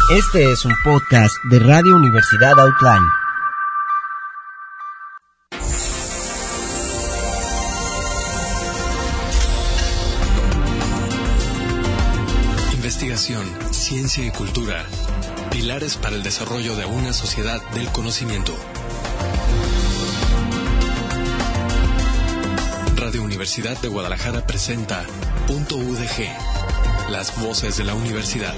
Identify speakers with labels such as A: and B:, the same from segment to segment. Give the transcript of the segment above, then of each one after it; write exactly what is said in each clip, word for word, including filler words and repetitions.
A: Este es un podcast de Radio Universidad Outline.
B: Investigación, ciencia y cultura. Pilares para el desarrollo de una sociedad del conocimiento. Radio Universidad de Guadalajara presenta Punto U D G, las voces de la universidad.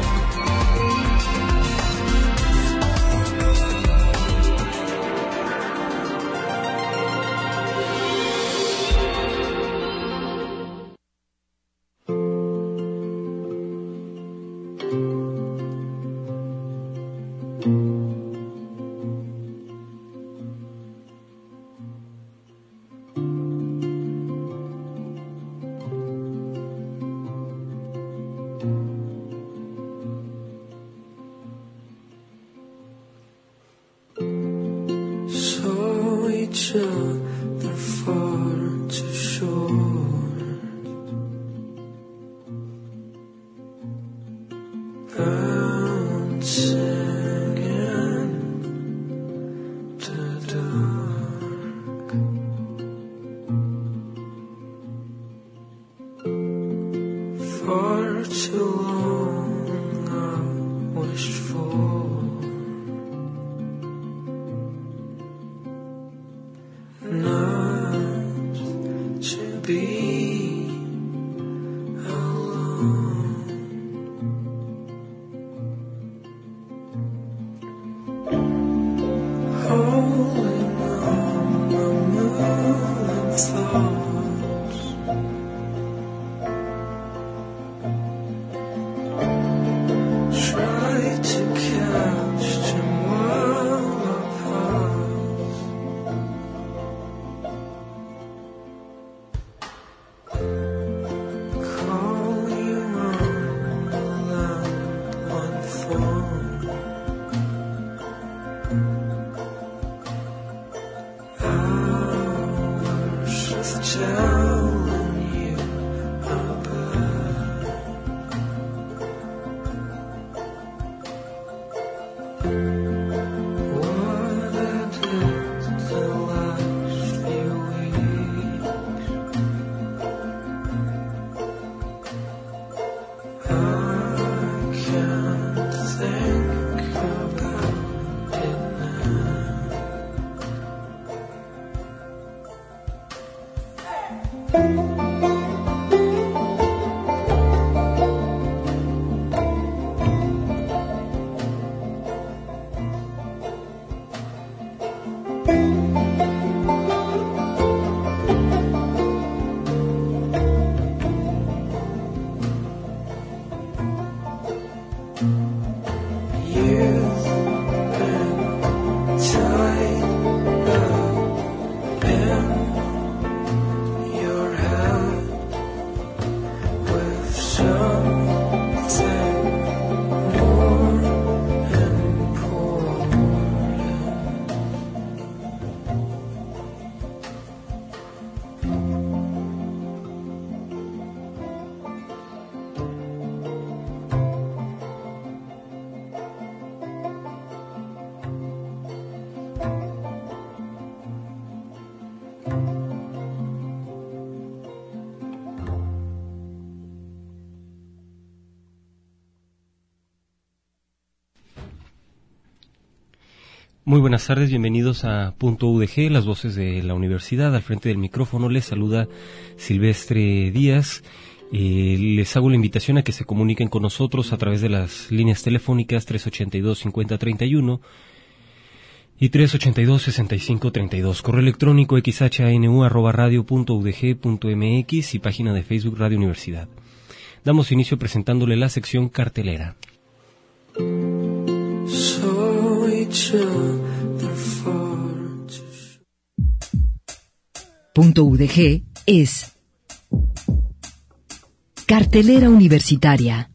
C: Muy buenas tardes, bienvenidos a Punto U D G, las voces de la universidad. Al frente del micrófono les saluda Silvestre Díaz. Eh, les hago la invitación a que se comuniquen con nosotros a través de las líneas telefónicas tres ochenta y dos, cincuenta treinta y uno y tres ochenta y dos, sesenta y cinco treinta y dos. Correo electrónico xhanu arroba radio punto udg punto mx y página de Facebook Radio Universidad. Damos inicio presentándole la sección cartelera.
D: Punto U D G es cartelera universitaria.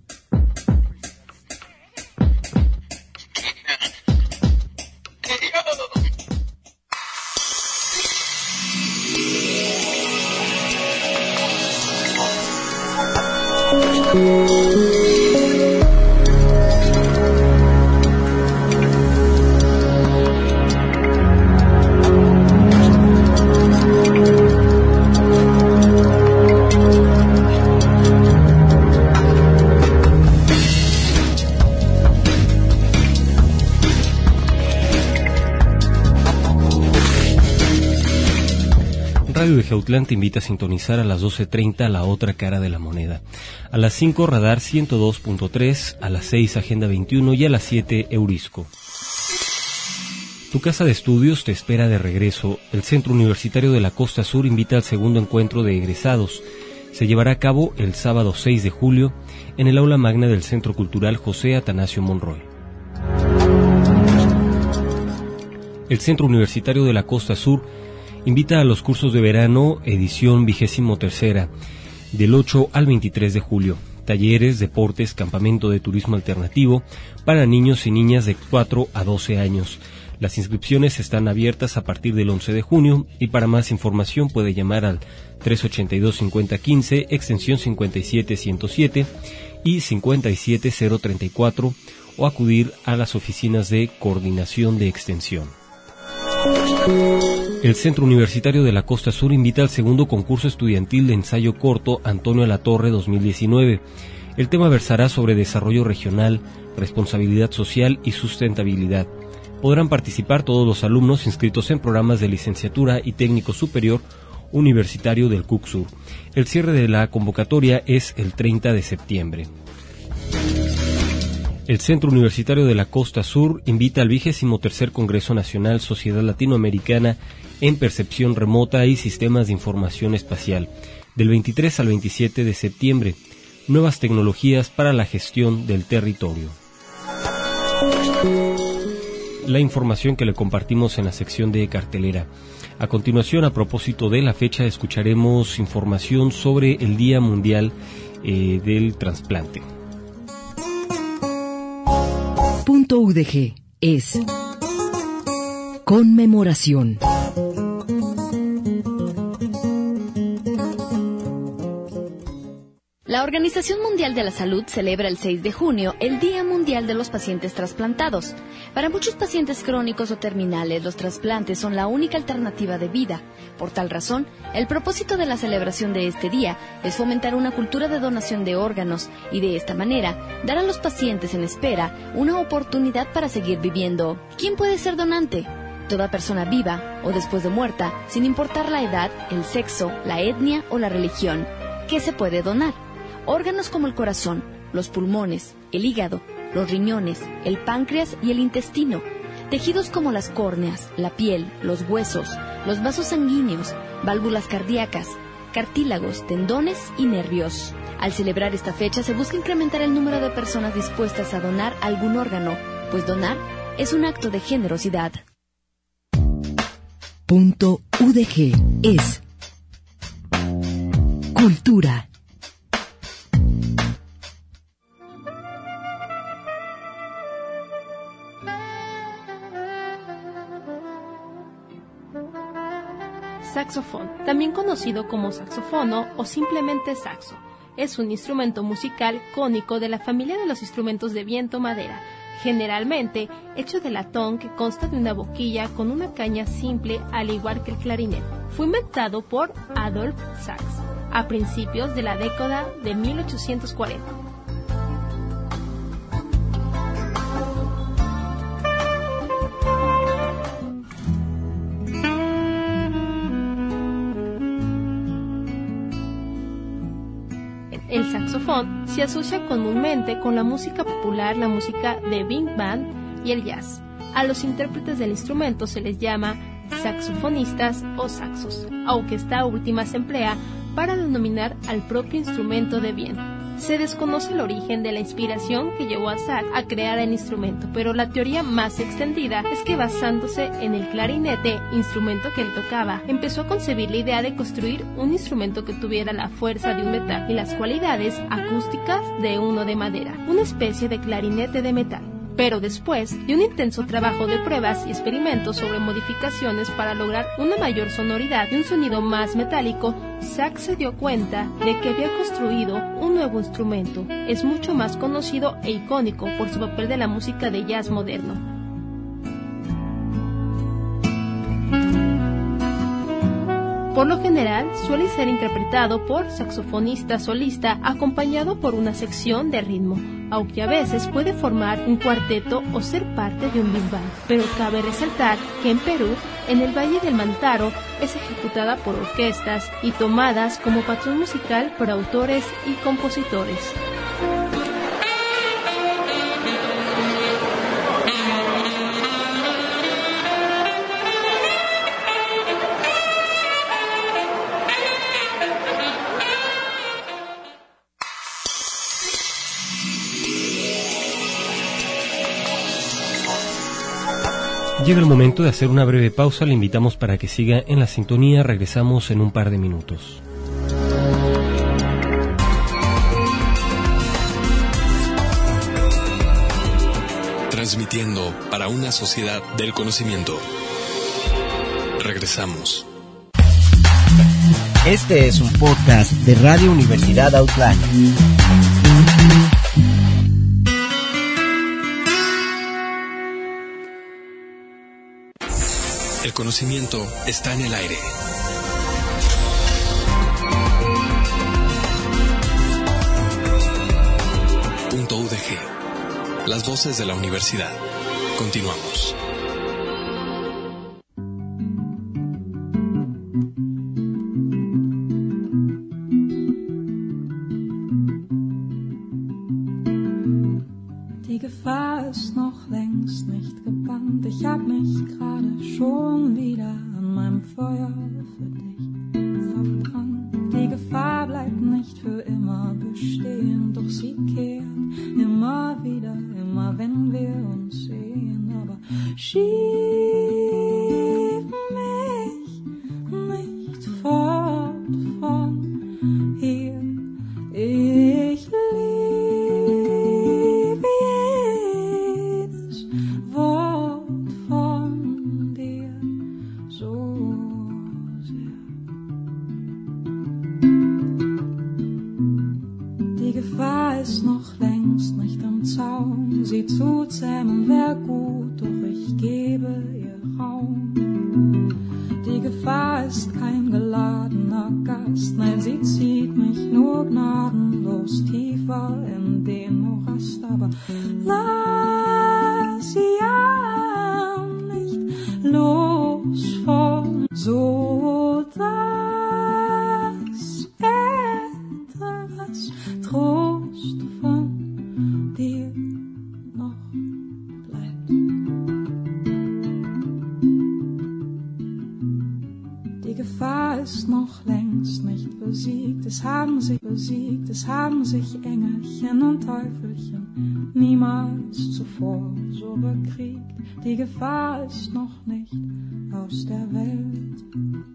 C: Radio U D G Autlán te invita a sintonizar a las doce treinta La Otra Cara de la Moneda. A las cinco Radar ciento dos punto tres, a las seis Agenda veintiuno y a las siete Eurisco. Tu casa de estudios te espera de regreso. El Centro Universitario de la Costa Sur invita al segundo encuentro de egresados. Se llevará a cabo el sábado seis de julio en el aula magna del Centro Cultural José Atanasio Monroy. El Centro Universitario de la Costa Sur invita a los cursos de verano edición vigésimo tercera del ocho al veintitrés de julio. Talleres, deportes, campamento de turismo alternativo para niños y niñas de cuatro a doce años. Las inscripciones están abiertas a partir del once de junio y para más información puede llamar al tres ochenta y dos cincuenta quince, extensión cincuenta y siete ciento siete y cincuenta y siete cero treinta y cuatro o acudir a las oficinas de coordinación de extensión. El Centro Universitario de la Costa Sur invita al segundo concurso estudiantil de ensayo corto Antonio Alatorre dos mil diecinueve. El tema versará sobre desarrollo regional, responsabilidad social y sustentabilidad. Podrán participar todos los alumnos inscritos en programas de licenciatura y técnico superior universitario del C U C Sur. El cierre de la convocatoria es el treinta de septiembre. El Centro Universitario de la Costa Sur invita al vigésimo tercer Congreso Nacional Sociedad Latinoamericana en Percepción Remota y Sistemas de Información Espacial, del veintitrés al veintisiete de septiembre. Nuevas tecnologías para la gestión del territorio. La información que le compartimos en la sección de cartelera. A continuación, a propósito de la fecha, escucharemos información sobre el Día Mundial eh, del Trasplante.
D: Punto U D G es conmemoración.
E: La Organización Mundial de la Salud celebra el seis de junio el Día Mundial de los Pacientes Trasplantados. Para muchos pacientes crónicos o terminales, los trasplantes son la única alternativa de vida. Por tal razón, el propósito de la celebración de este día es fomentar una cultura de donación de órganos y de esta manera dar a los pacientes en espera una oportunidad para seguir viviendo. ¿Quién puede ser donante? Toda persona viva o después de muerta, sin importar la edad, el sexo, la etnia o la religión. ¿Qué se puede donar? Órganos como el corazón, los pulmones, el hígado, los riñones, el páncreas y el intestino. Tejidos como las córneas, la piel, los huesos, los vasos sanguíneos, válvulas cardíacas, cartílagos, tendones y nervios. Al celebrar esta fecha se busca incrementar el número de personas dispuestas a donar algún órgano, pues donar es un acto de generosidad.
D: Punto U D G es cultura.
F: Saxofón, también conocido como saxofono o simplemente saxo, es un instrumento musical cónico de la familia de los instrumentos de viento madera, generalmente hecho de latón que consta de una boquilla con una caña simple al igual que el clarinete. Fue inventado por Adolphe Sax a principios de la década de mil ochocientos cuarenta. El saxofón se asocia comúnmente con la música popular, la música de big band y el jazz. A los intérpretes del instrumento se les llama saxofonistas o saxos, aunque esta última se emplea para denominar al propio instrumento de viento. Se desconoce el origen de la inspiración que llevó a Sax a crear el instrumento, pero la teoría más extendida es que basándose en el clarinete, instrumento que él tocaba, empezó a concebir la idea de construir un instrumento que tuviera la fuerza de un metal y las cualidades acústicas de uno de madera, una especie de clarinete de metal. Pero después de un intenso trabajo de pruebas y experimentos sobre modificaciones para lograr una mayor sonoridad y un sonido más metálico, Sax se dio cuenta de que había construido un nuevo instrumento. Es mucho más conocido e icónico por su papel de la música de jazz moderno. Por lo general, suele ser interpretado por saxofonista solista acompañado por una sección de ritmo, aunque a veces puede formar un cuarteto o ser parte de un big band. Pero cabe resaltar que en Perú, en el Valle del Mantaro, es ejecutada por orquestas y tomadas como patrón musical por autores y compositores.
C: Llega el momento de hacer una breve pausa, le invitamos para que siga en la sintonía, regresamos en un par de minutos.
B: Transmitiendo para una sociedad del conocimiento. Regresamos.
A: Este es un podcast de Radio Universidad Outline.
B: El conocimiento está en el aire. Punto U D G. Las voces de la universidad. Continuamos.
G: Die Gefahr ist noch längst nicht gebannt. Ich hab mich gerade schon wieder an meinem Feuer für dich verbrannt. Die Gefahr bleibt nicht für immer bestehen, doch sie kehrt immer wieder, immer wenn wir uns sehen. Aber schieb mich nicht fort von hier. Ich liebe jedes Wort von dir so sehr. Die Gefahr ist noch längst nicht im Zaun, sie zu zähmen wär gut, doch ich gebe ihr Raum. Die Gefahr ist kein geladener Gast, nein, sie zieht mich nur gnadenlos tiefer in den Morast, aber lass sie ja nicht los von so, dass etwas Trost von dir noch bleibt. Die Gefahr ist noch längst nicht besiegt, es haben sich besiegt, es haben sich Engelchen und Teufelchen niemals zuvor so bekriegt. Die Gefahr ist noch nicht aus der Welt.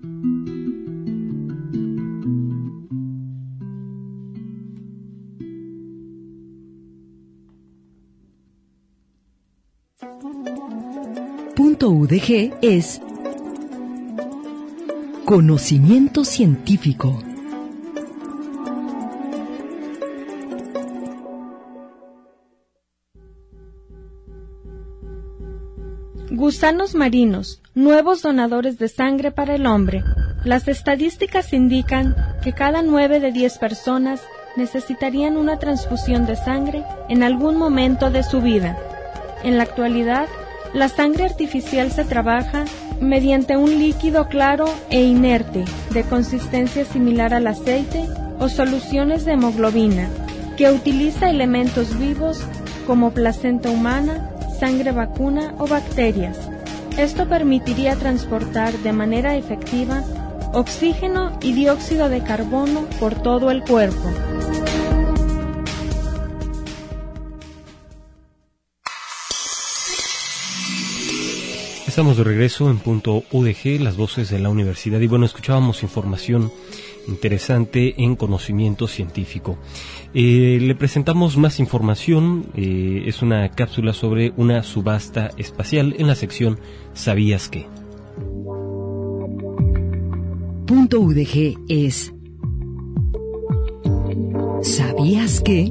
D: Punto U D G es conocimiento científico.
H: Gusanos marinos, nuevos donadores de sangre para el hombre. Las estadísticas indican que cada nueve de diez personas necesitarían una transfusión de sangre en algún momento de su vida. En la actualidad, la sangre artificial se trabaja mediante un líquido claro e inerte, de consistencia similar al aceite o soluciones de hemoglobina, que utiliza elementos vivos como placenta humana, sangre vacuna o bacterias. Esto permitiría transportar de manera efectiva oxígeno y dióxido de carbono por todo el cuerpo.
C: Estamos de regreso en Punto U D G, las voces de la universidad, y bueno, escuchábamos información interesante en conocimiento científico. Eh, le presentamos más información, eh, es una cápsula sobre una subasta espacial en la sección ¿Sabías qué?
D: Punto U D G es ¿Sabías qué?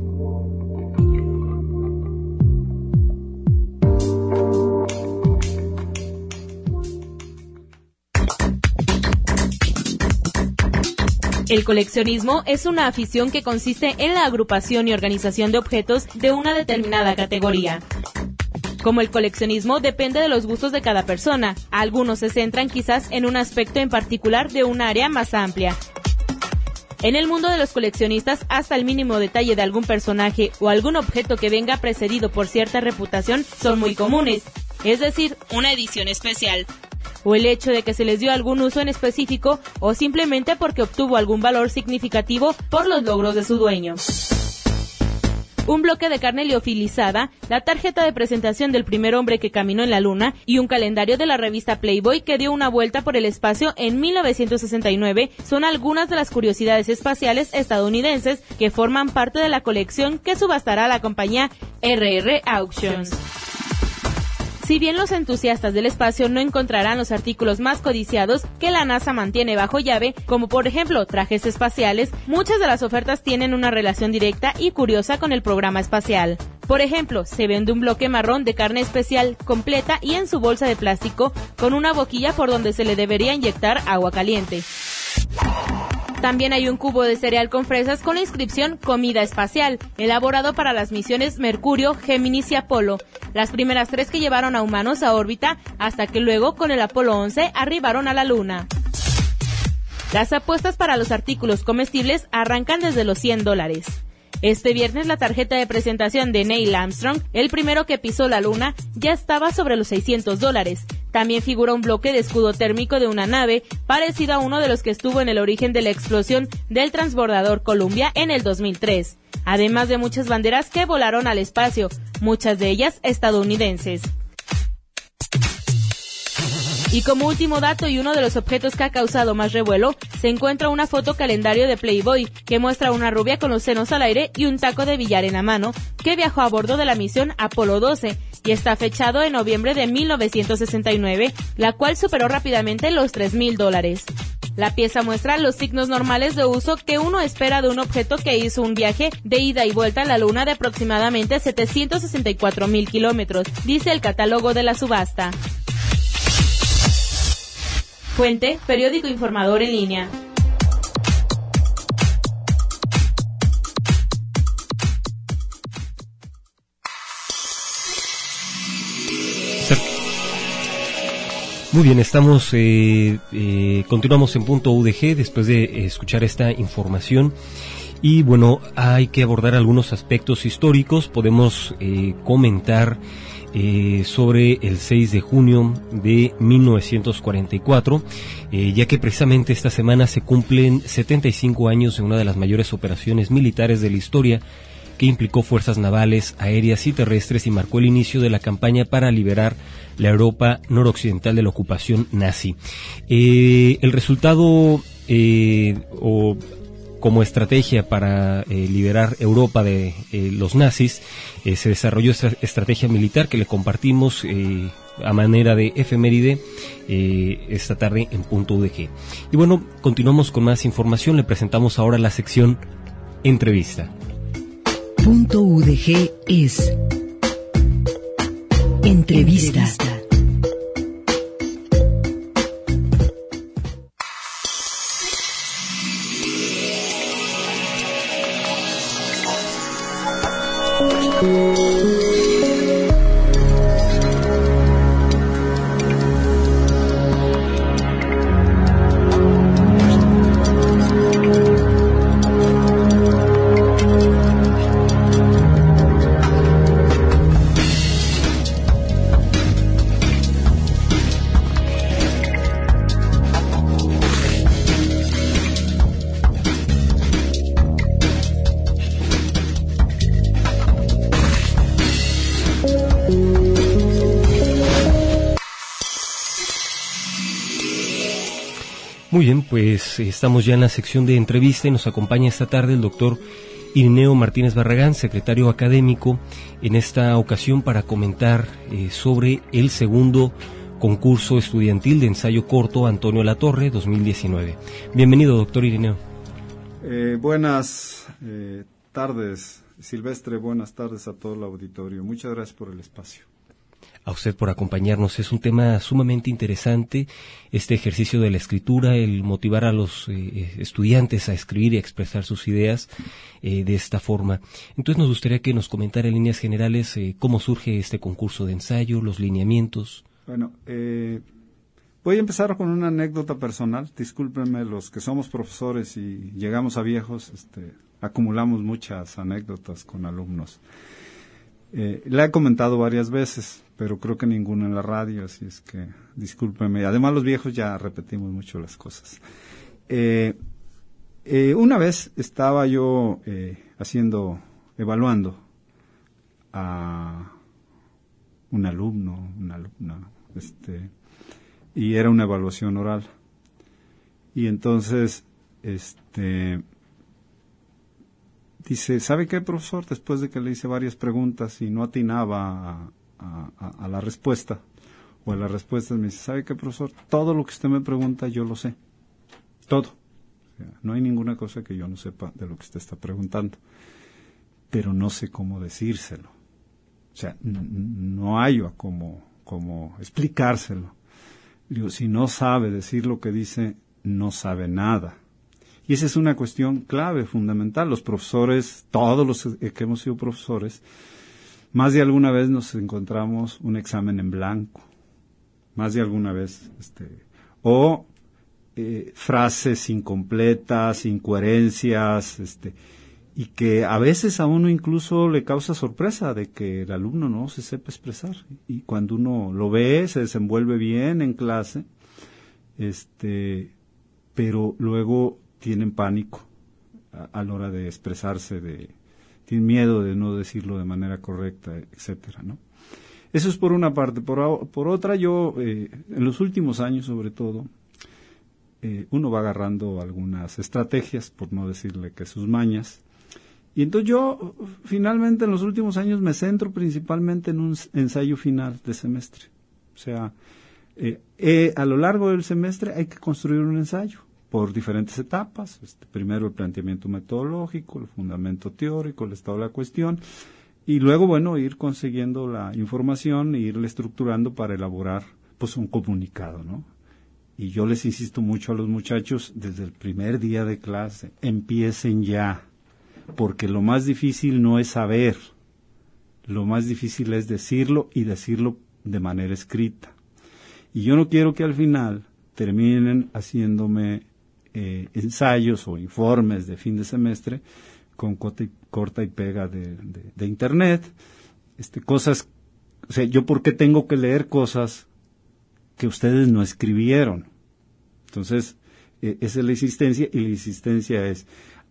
I: El coleccionismo es una afición que consiste en la agrupación y organización de objetos de una determinada categoría. Como el coleccionismo depende de los gustos de cada persona, algunos se centran quizás en un aspecto en particular de un área más amplia. En el mundo de los coleccionistas, hasta el mínimo detalle de algún personaje o algún objeto que venga precedido por cierta reputación son muy comunes, es decir, una edición especial, o el hecho de que se les dio algún uso en específico o simplemente porque obtuvo algún valor significativo por los logros de su dueño. Un bloque de carne liofilizada, la tarjeta de presentación del primer hombre que caminó en la luna y un calendario de la revista Playboy que dio una vuelta por el espacio en mil novecientos sesenta y nueve son algunas de las curiosidades espaciales estadounidenses que forman parte de la colección que subastará la compañía R R Auctions. Si bien los entusiastas del espacio no encontrarán los artículos más codiciados que la NASA mantiene bajo llave, como por ejemplo trajes espaciales, muchas de las ofertas tienen una relación directa y curiosa con el programa espacial. Por ejemplo, se vende un bloque marrón de carne especial completa y en su bolsa de plástico con una boquilla por donde se le debería inyectar agua caliente. También hay un cubo de cereal con fresas con la inscripción Comida Espacial, elaborado para las misiones Mercurio, Géminis y Apolo, las primeras tres que llevaron a humanos a órbita, hasta que luego con el Apolo once arribaron a la Luna. Las apuestas para los artículos comestibles arrancan desde los cien dólares. Este viernes la tarjeta de presentación de Neil Armstrong, el primero que pisó la luna, ya estaba sobre los seiscientos dólares. También figura un bloque de escudo térmico de una nave, parecido a uno de los que estuvo en el origen de la explosión del transbordador Columbia en el dos mil tres. Además de muchas banderas que volaron al espacio, muchas de ellas estadounidenses. Y como último dato y uno de los objetos que ha causado más revuelo, se encuentra una foto calendario de Playboy que muestra una rubia con los senos al aire y un taco de billar en la mano que viajó a bordo de la misión Apolo doce y está fechado en noviembre de mil novecientos sesenta y nueve, la cual superó rápidamente los tres mil dólares. La pieza muestra los signos normales de uso que uno espera de un objeto que hizo un viaje de ida y vuelta a la Luna de aproximadamente setecientos sesenta y cuatro mil kilómetros, dice el catálogo de la subasta. Fuente, periódico informador en línea.
C: Muy bien, estamos, eh, eh, continuamos en Punto U D G después de eh, escuchar esta información. Y bueno, hay que abordar algunos aspectos históricos. Podemos eh, comentar eh, sobre el seis de junio de mil novecientos cuarenta y cuatro, eh, ya que precisamente esta semana se cumplen setenta y cinco años de una de las mayores operaciones militares de la historia, que implicó fuerzas navales, aéreas y terrestres y marcó el inicio de la campaña para liberar la Europa noroccidental de la ocupación nazi. Eh, el resultado eh, o como estrategia para eh, liberar Europa de eh, los nazis, eh, se desarrolló esta estrategia militar que le compartimos eh, a manera de efeméride eh, esta tarde en Punto U D G. Y bueno, continuamos con más información. Le presentamos ahora la sección Entrevista.
D: Punto U D G es Entrevista. Entrevista.
C: Muy bien, pues estamos ya en la sección de entrevista y nos acompaña esta tarde el doctor Irineo Martínez Barragán, secretario académico, en esta ocasión para comentar eh, sobre el segundo concurso estudiantil de ensayo corto Antonio Latorre dos mil diecinueve. Bienvenido, doctor Irineo.
J: Eh, buenas eh, tardes, Silvestre, buenas tardes a todo el auditorio. Muchas gracias por el espacio.
C: a usted por acompañarnos. Es un tema sumamente interesante, este ejercicio de la escritura, el motivar a los eh, estudiantes a escribir y a expresar sus ideas eh, de esta forma. Entonces nos gustaría que nos comentara en líneas generales eh, cómo surge este concurso de ensayo, los lineamientos.
J: Bueno, eh, voy a empezar con una anécdota personal. Discúlpenme los que somos profesores y llegamos a viejos, este, acumulamos muchas anécdotas con alumnos. Eh, la he comentado varias veces, pero creo que ninguna en la radio, así es que discúlpeme. Además, los viejos ya repetimos mucho las cosas. Eh, eh, una vez estaba yo eh, haciendo, evaluando a un alumno, una alumna, este, y era una evaluación oral. Y entonces, este... dice, ¿sabe qué, profesor? Después de que le hice varias preguntas y no atinaba a, a, a la respuesta, o a las respuestas, me dice, ¿sabe qué, profesor? Todo lo que usted me pregunta yo lo sé. Todo. O sea, no hay ninguna cosa que yo no sepa de lo que usted está preguntando. Pero no sé cómo decírselo. O sea, n- no hallo cómo, cómo explicárselo. Digo, si no sabe decir lo que dice, no sabe nada. Y esa es una cuestión clave, fundamental. Los profesores, todos los que hemos sido profesores, más de alguna vez nos encontramos un examen en blanco. Más de alguna vez. Este, o eh, frases incompletas, incoherencias, este, y que a veces a uno incluso le causa sorpresa de que el alumno no se sepa expresar. Y cuando uno lo ve, se desenvuelve bien en clase, este, pero luego tienen pánico a, a la hora de expresarse, de, tienen miedo de no decirlo de manera correcta, etcétera, ¿no? Eso es por una parte. Por, por otra, yo, eh, en los últimos años sobre todo, eh, uno va agarrando algunas estrategias, por no decirle que sus mañas, y entonces yo, finalmente, en los últimos años me centro principalmente en un ensayo final de semestre. O sea, eh, eh, a lo largo del semestre hay que construir un ensayo por diferentes etapas. Este, primero el planteamiento metodológico, el fundamento teórico, el estado de la cuestión, y luego, bueno, ir consiguiendo la información e irle estructurando para elaborar, pues, un comunicado, ¿no? Y yo les insisto mucho a los muchachos, desde el primer día de clase, empiecen ya, porque lo más difícil no es saber, lo más difícil es decirlo y decirlo de manera escrita. Y yo no quiero que al final terminen haciéndome Eh, ensayos o informes de fin de semestre con corta y, corta y pega de, de, de internet, este, cosas, o sea, yo por qué tengo que leer cosas que ustedes no escribieron. Entonces, eh, esa es la insistencia, y la insistencia es,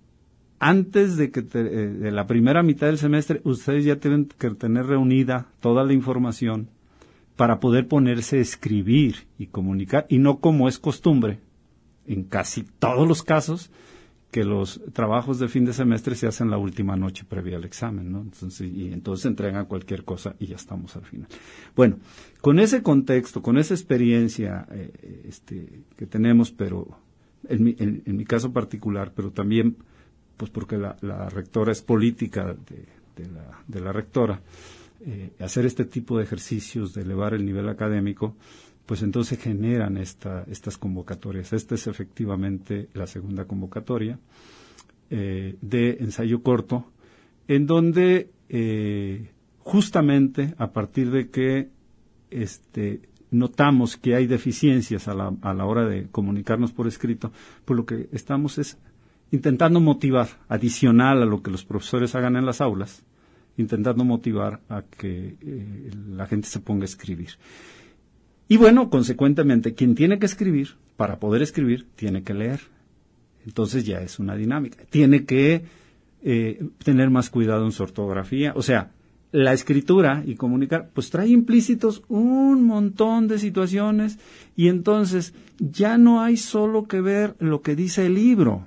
J: antes de que te, eh, de la primera mitad del semestre, ustedes ya tienen que tener reunida toda la información para poder ponerse a escribir y comunicar, y no como es costumbre, en casi todos los casos, que los trabajos de fin de semestre se hacen la última noche previa al examen, ¿no? Entonces, y entonces se entregan cualquier cosa y ya estamos al final. Bueno, con ese contexto, con esa experiencia eh, este, que tenemos, pero en mi, en, en mi caso particular, pero también, pues porque la, la rectora es política de, de, la, de la rectora, eh, hacer este tipo de ejercicios de elevar el nivel académico, pues entonces generan esta, estas convocatorias. Esta es efectivamente la segunda convocatoria eh, de ensayo corto, en donde eh, justamente a partir de que este, notamos que hay deficiencias a la, a la hora de comunicarnos por escrito, pues lo que estamos es intentando motivar, adicional a lo que los profesores hagan en las aulas, intentando motivar a que eh, la gente se ponga a escribir. Y bueno, consecuentemente, quien tiene que escribir, para poder escribir, tiene que leer. Entonces ya es una dinámica. Tiene que eh, tener más cuidado en su ortografía. O sea, la escritura y comunicar, pues trae implícitos un montón de situaciones, y entonces ya no hay solo que ver lo que dice el libro,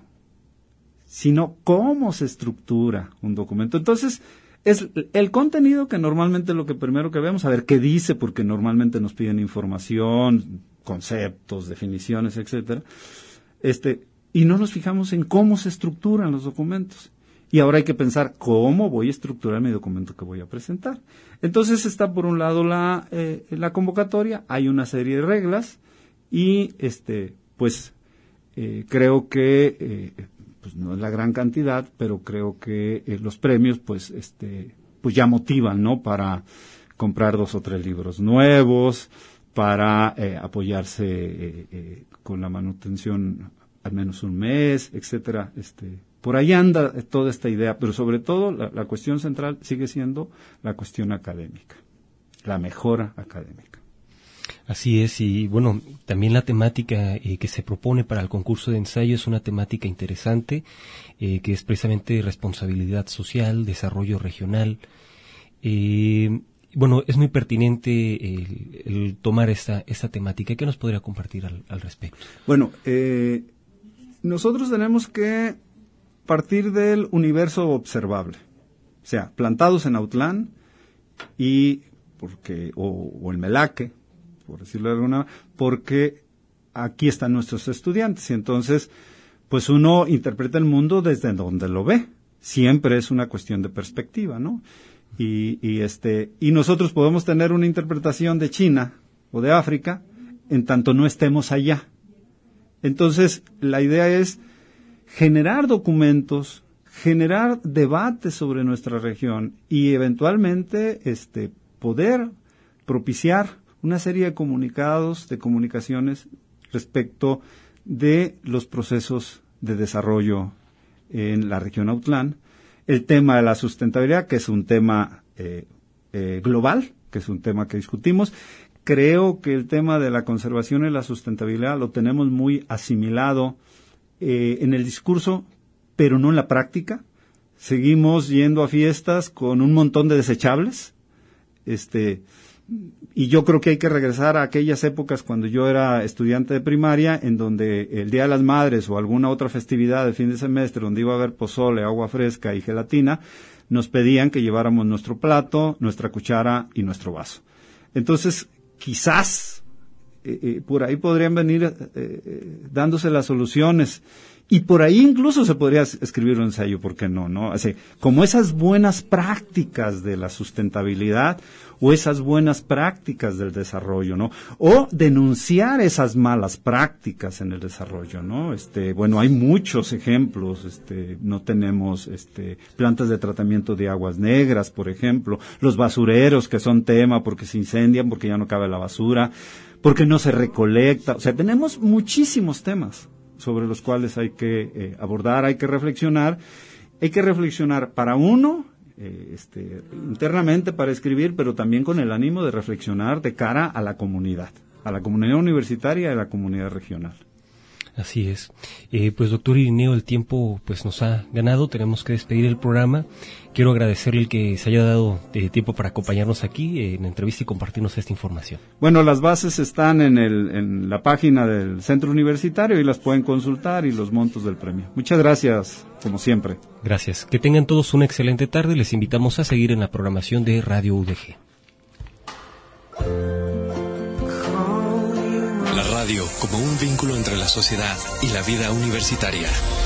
J: sino cómo se estructura un documento. Entonces, es el contenido que normalmente es lo que primero que vemos, a ver qué dice, porque normalmente nos piden información, conceptos, definiciones, etcétera, este, y no nos fijamos en cómo se estructuran los documentos. y ahora hay que pensar cómo voy a estructurar mi documento que voy a presentar. Entonces está por un lado la, eh, la convocatoria, hay una serie de reglas y este pues eh, creo que eh, pues no es la gran cantidad, pero creo que eh, los premios pues este pues ya motivan, ¿no? Para comprar dos o tres libros nuevos, para eh, apoyarse eh, eh, con la manutención al menos un mes, etcétera. Este, por ahí anda toda esta idea, pero sobre todo la, la cuestión central sigue siendo la cuestión académica, la mejora académica.
C: Así es, y bueno, también la temática eh, que se propone para el concurso de ensayo es una temática interesante, eh, que es precisamente responsabilidad social, desarrollo regional. Eh, bueno, es muy pertinente el, el tomar esta, esta temática. ¿Qué nos podría compartir al, al respecto?
J: Bueno, eh, nosotros tenemos que partir del universo observable, o sea, plantados en Autlán y porque o, o el Melaque, por decirlo de alguna, porque aquí están nuestros estudiantes y entonces, pues uno interpreta el mundo desde donde lo ve. Siempre es una cuestión de perspectiva, ¿no? Y, y este y nosotros podemos tener una interpretación de China o de África en tanto no estemos allá. Entonces, la idea es generar documentos, generar debates sobre nuestra región y eventualmente este poder propiciar una serie de comunicados, de comunicaciones respecto de los procesos de desarrollo en la región Autlán, el tema de la sustentabilidad, que es un tema eh, eh, global, que es un tema que discutimos. Creo que el tema de la conservación y la sustentabilidad lo tenemos muy asimilado eh, en el discurso, pero no en la práctica. Seguimos yendo a fiestas con un montón de desechables, este, y yo creo que hay que regresar a aquellas épocas cuando yo era estudiante de primaria, en donde el Día de las Madres o alguna otra festividad de fin de semestre, donde iba a haber pozole, agua fresca y gelatina, nos pedían que lleváramos nuestro plato, nuestra cuchara y nuestro vaso. Entonces, quizás eh, eh, por ahí podrían venir eh, eh, dándose las soluciones. Y por ahí incluso se podría escribir un ensayo, ¿por qué no? ¿no? Así, como esas buenas prácticas de la sustentabilidad o esas buenas prácticas del desarrollo, ¿no? O denunciar esas malas prácticas en el desarrollo, ¿no? Este, bueno, hay muchos ejemplos, este, no tenemos, este, plantas de tratamiento de aguas negras, por ejemplo, los basureros que son tema porque se incendian, porque ya no cabe la basura, porque no se recolecta, o sea, tenemos muchísimos temas sobre los cuales hay que eh, abordar, hay que reflexionar, hay que reflexionar para uno, eh, este, internamente para escribir, pero también con el ánimo de reflexionar de cara a la comunidad, a la comunidad universitaria y a la comunidad regional.
C: Así es. Eh, pues doctor Irineo, el tiempo pues nos ha ganado, tenemos que despedir el programa. Quiero agradecerle el que se haya dado eh, tiempo para acompañarnos aquí eh, en la entrevista y compartirnos esta información.
J: Bueno, las bases están en, el, en la página del Centro Universitario y las pueden consultar y los montos del premio. Muchas gracias, como siempre.
C: Gracias. Que tengan todos una excelente tarde. Les invitamos a seguir en la programación de Radio U D G.
B: La radio como un vínculo entre la sociedad y la vida universitaria.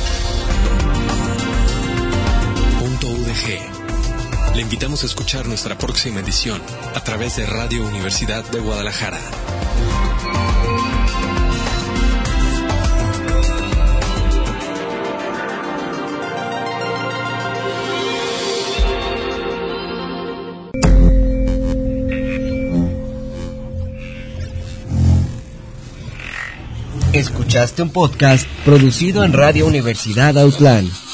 B: Punto U D G. Le invitamos a escuchar nuestra próxima edición a través de Radio Universidad de Guadalajara.
A: Escuchaste un podcast producido en Radio Universidad Autlán.